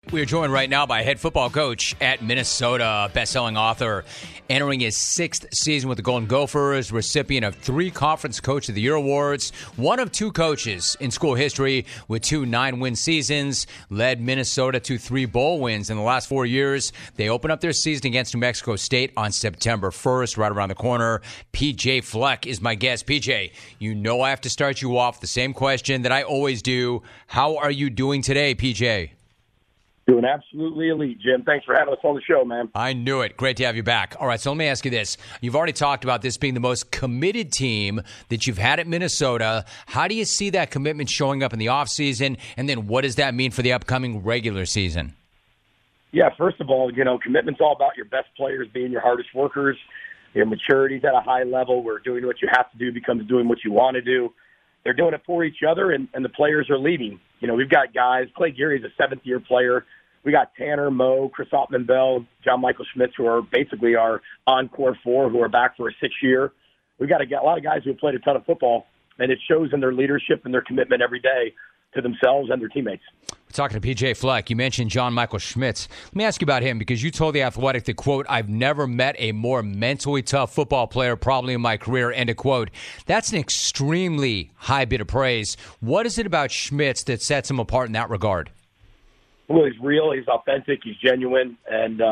We are joined right now by head football coach at Minnesota, best-selling author, entering his 6th season with the Golden Gophers, recipient of 3 Conference Coach of the Year awards, one of 2 coaches in school history with 2 9-win seasons, led Minnesota to 3 bowl wins in the last 4 years. They open up their season against New Mexico State on September 1st, right around the corner. PJ Fleck is my guest. PJ, you know I have to start you off with the same question that I always do. How are you doing today, PJ? Doing absolutely elite, Jim. Thanks for having us on the show, man. I knew it. Great to have you back. All right, so let me ask you this. You've already talked about this being the most committed team that you've had at Minnesota. How do you see that commitment showing up in the offseason? And then what does that mean for the upcoming regular season? Yeah, first of all, commitment's all about your best players being your hardest workers. Your maturity's at a high level where doing what you have to do becomes doing what you want to do. They're doing it for each other, and the players are leading. We've got guys. Clay Geary's a 7th-year player. We got Tanner, Mo, Chris Altman-Bell, John Michael Schmitz, who are basically our encore 4, who are back for a 6th year. We've got a lot of guys who have played a ton of football, and it shows in their leadership and their commitment every day to themselves and their teammates. We're talking to PJ Fleck. You mentioned John Michael Schmitz. Let me ask you about him because you told The Athletic that, quote, "I've never met a more mentally tough football player probably in my career," end of quote. That's an extremely high bit of praise. What is it about Schmitz that sets him apart in that regard? Well, he's real, he's authentic, he's genuine, and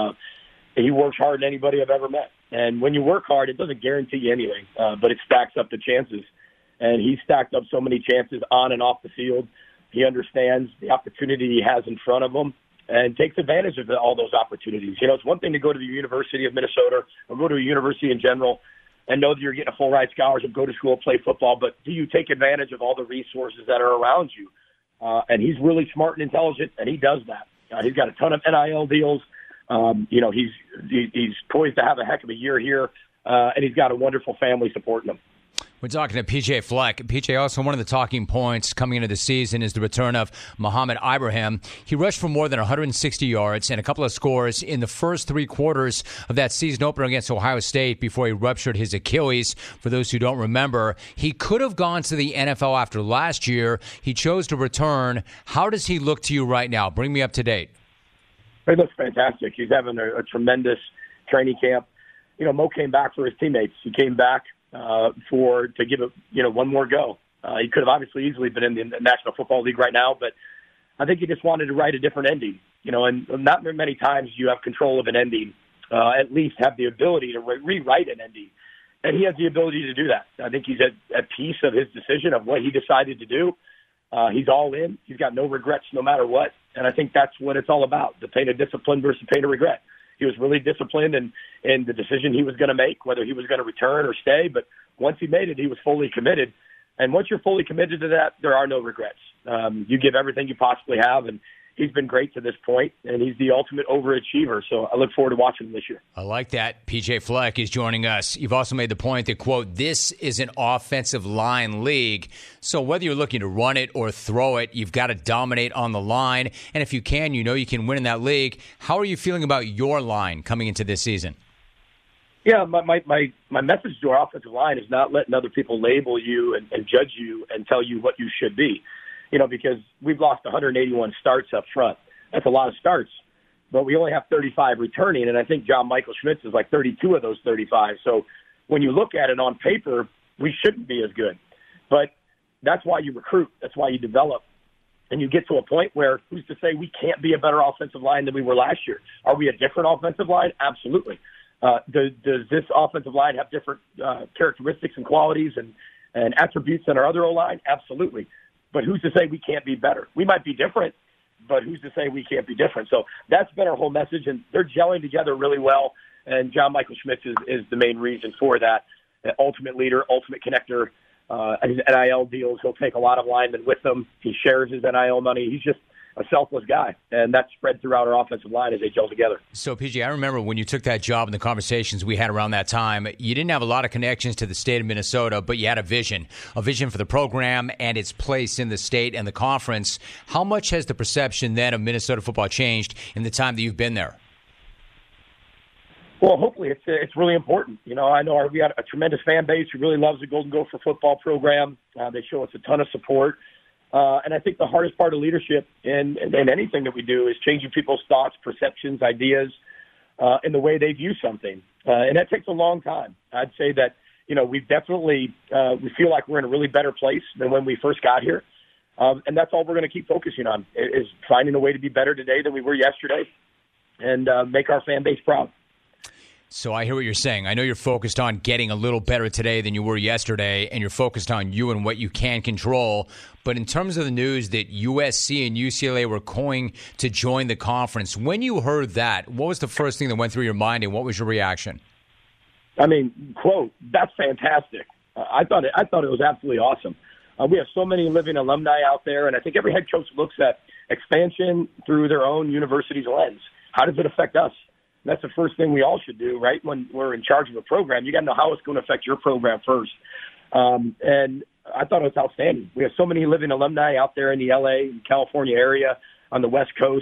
he works harder than anybody I've ever met. And when you work hard, it doesn't guarantee you anything, but it stacks up the chances. And he's stacked up so many chances on and off the field. He understands the opportunity he has in front of him and takes advantage of all those opportunities. It's one thing to go to the University of Minnesota or go to a university in general and know that you're getting a full ride scholarship, go to school, play football, but do you take advantage of all the resources that are around you? And he's really smart and intelligent, and he does that. He's got a ton of NIL deals. He's poised to have a heck of a year here, and he's got a wonderful family supporting him. We're talking to PJ Fleck. PJ, also one of the talking points coming into the season is the return of Mohamed Ibrahim. He rushed for more than 160 yards and a couple of scores in the first 3 quarters of that season opener against Ohio State before he ruptured his Achilles. For those who don't remember, he could have gone to the NFL after last year. He chose to return. How does he look to you right now? Bring me up to date. He looks fantastic. He's having a tremendous training camp. Mo came back for his teammates. He came back to give it, one more go. He could have obviously easily been in the National Football League right now, but I think he just wanted to write a different ending. And not many times you have control of an ending, at least have the ability to rewrite an ending. And he has the ability to do that. I think he's at peace of his decision of what he decided to do. He's all in. He's got no regrets no matter what. And I think that's what it's all about, the pain of discipline versus pain of regret. He was really disciplined in the decision he was going to make, whether he was going to return or stay. But once he made it, he was fully committed. And once you're fully committed to that, there are no regrets. You give everything you possibly have, and he's been great to this point, and he's the ultimate overachiever. So I look forward to watching him this year. I like that. PJ Fleck is joining us. You've also made the point that, quote, "This is an offensive line league." So whether you're looking to run it or throw it, you've got to dominate on the line. And if you can, you can win in that league. How are you feeling about your line coming into this season? Yeah, my message to our offensive line is not letting other people label you and judge you and tell you what you should be. Because we've lost 181 starts up front. That's a lot of starts. But we only have 35 returning, and I think John Michael Schmitz is like 32 of those 35. So when you look at it on paper, we shouldn't be as good. But that's why you recruit. That's why you develop. And you get to a point where who's to say we can't be a better offensive line than we were last year? Are we a different offensive line? Absolutely. Does this offensive line have different characteristics and qualities and attributes than our other O-line? Absolutely. But who's to say we can't be better? We might be different, but who's to say we can't be different? So that's been our whole message, and they're gelling together really well, and John Michael Schmitz is the main reason for that. The ultimate leader, ultimate connector, his NIL deals. He'll take a lot of linemen with him. He shares his NIL money. He's just a selfless guy, and that's spread throughout our offensive line as they gel together. So, PJ, I remember when you took that job and the conversations we had around that time, you didn't have a lot of connections to the state of Minnesota, but you had a vision for the program and its place in the state and the conference. How much has the perception then of Minnesota football changed in the time that you've been there? Well, hopefully it's really important. I know we got a tremendous fan base who really loves the Golden Gopher football program. They show us a ton of support. And I think the hardest part of leadership in anything that we do is changing people's thoughts, perceptions, ideas, and the way they view something. And that takes a long time. I'd say that, we've definitely, we feel like we're in a really better place than when we first got here. And that's all we're going to keep focusing on is finding a way to be better today than we were yesterday and make our fan base proud. So I hear what you're saying. I know you're focused on getting a little better today than you were yesterday, and you're focused on you and what you can control. But in terms of the news that USC and UCLA were going to join the conference, when you heard that, what was the first thing that went through your mind, and what was your reaction? I mean, quote, that's fantastic. I thought it was absolutely awesome. We have so many living alumni out there, and I think every head coach looks at expansion through their own university's lens. How does it affect us? That's the first thing we all should do, right? When we're in charge of a program, you got to know how it's going to affect your program first. And I thought it was outstanding. We have so many living alumni out there in the LA and California area on the West Coast.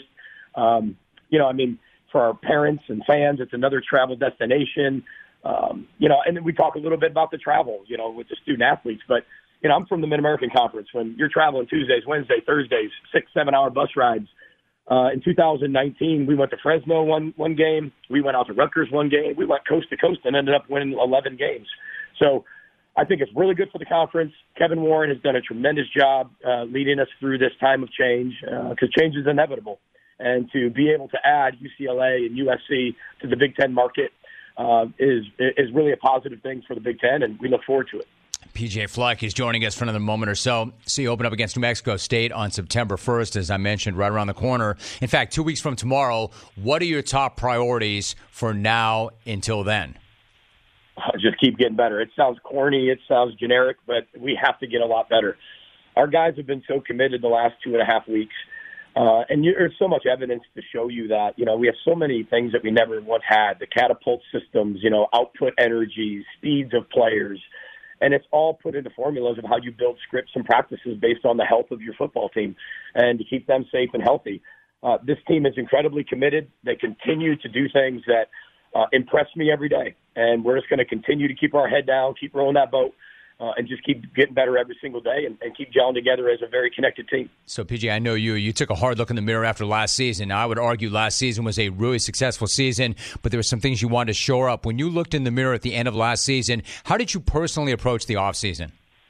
For our parents and fans, it's another travel destination. And then we talk a little bit about the travel, with the student athletes. But, I'm from the Mid-American Conference. When you're traveling Tuesdays, Wednesdays, Thursdays, 6-7 hour bus rides. In 2019, we went to Fresno one game. We went out to Rutgers one game. We went coast to coast and ended up winning 11 games. So I think it's really good for the conference. Kevin Warren has done a tremendous job leading us through this time of change because change is inevitable. And to be able to add UCLA and USC to the Big Ten market is really a positive thing for the Big Ten, and we look forward to it. PJ Fleck is joining us for another moment or so. So you open up against New Mexico State on September 1st, as I mentioned, right around the corner. In fact, 2 weeks from tomorrow, what are your top priorities for now until then? Just keep getting better. It sounds corny. It sounds generic, but we have to get a lot better. Our guys have been so committed the last 2.5 weeks. And there's so much evidence to show you that, we have so many things that we never once had, the catapult systems, output energies, speeds of players. And it's all put into formulas of how you build scripts and practices based on the health of your football team and to keep them safe and healthy. This team is incredibly committed. They continue to do things that impress me every day. And we're just going to continue to keep our head down, keep rolling that boat, and just keep getting better every single day and keep gelling together as a very connected team. So, PJ, I know you took a hard look in the mirror after last season. Now, I would argue last season was a really successful season, but there were some things you wanted to shore up. When you looked in the mirror at the end of last season, how did you personally approach the offseason?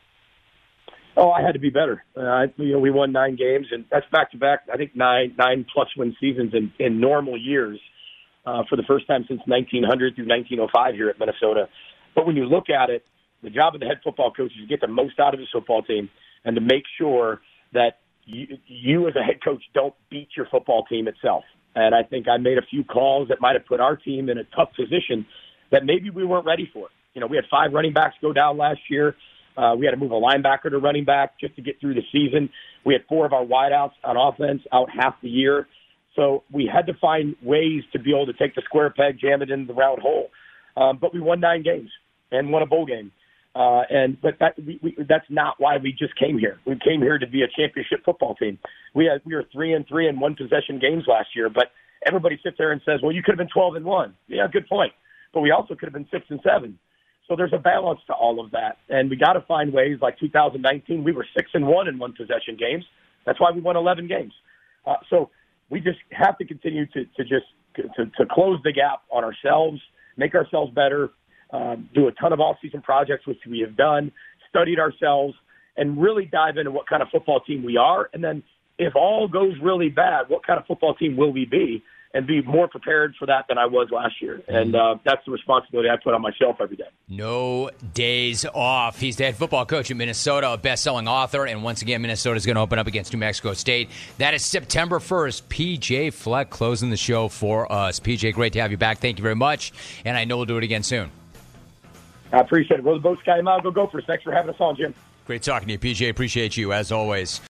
Oh, I had to be better. We won 9 games, and that's back-to-back, I think, 9-plus win seasons in normal years for the first time since 1900 through 1905 here at Minnesota. But when you look at it, the job of the head football coach is to get the most out of his football team and to make sure that you as a head coach don't beat your football team itself. And I think I made a few calls that might have put our team in a tough position that maybe we weren't ready for. We had 5 running backs go down last year. We had to move a linebacker to running back just to get through the season. We had 4 of our wideouts on offense out half the year. So we had to find ways to be able to take the square peg, jam it into the round hole. But we won 9 games and won a bowl game. But that's not why we just came here. We came here to be a championship football team. We were 3-3 in 1-possession games last year, but everybody sits there and says, well, you could have been 12-1. Yeah, good point. But we also could have been 6-7. So there's a balance to all of that. And we got to find ways. Like 2019, we were 6-1 in 1-possession games. That's why we won 11 games. So we just have to continue to close the gap on ourselves, make ourselves better, do a ton of off-season projects, which we have done, studied ourselves, and really dive into what kind of football team we are. And then if all goes really bad, what kind of football team will we be? And be more prepared for that than I was last year. And that's the responsibility I put on myself every day. No days off. He's the head football coach at Minnesota, a best-selling author. And once again, Minnesota is going to open up against New Mexico State. That is September 1st. PJ Fleck closing the show for us. PJ, great to have you back. Thank you very much. And I know we'll do it again soon. I appreciate it. Roll the boat, Sky Mile. Go Gophers. Thanks for having us on, Jim. Great talking to you, PJ. Appreciate you, as always.